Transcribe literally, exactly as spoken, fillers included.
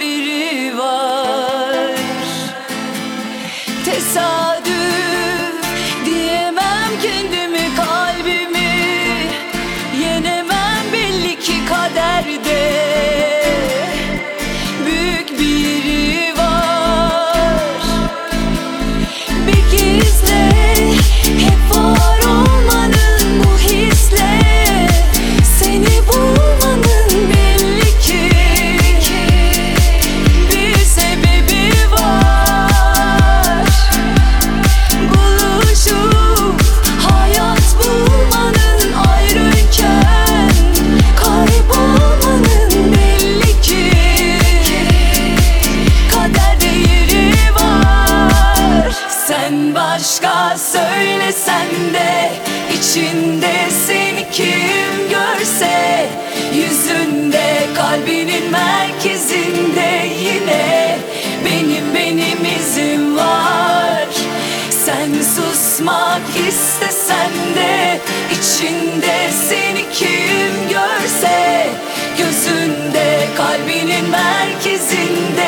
biri var. Tesadüf diyemem kendimi, kalbimi yenemem belli ki kaderde. Büyük biri var. Bir gizle hep var olmanın, bu hisle seni bulmanın belli ki bir sebebi var. Buluşup hayat bulmanın, ayrıyken kaybolmanın belli ki kaderde yeri var. Sen başka söylesen de içinde seni kim görse, yüzünde kalbinin merkezinde yine benim benim izim var. Sen susmak istesen de içinde seni kim görse, gözünde kalbinin merkezinde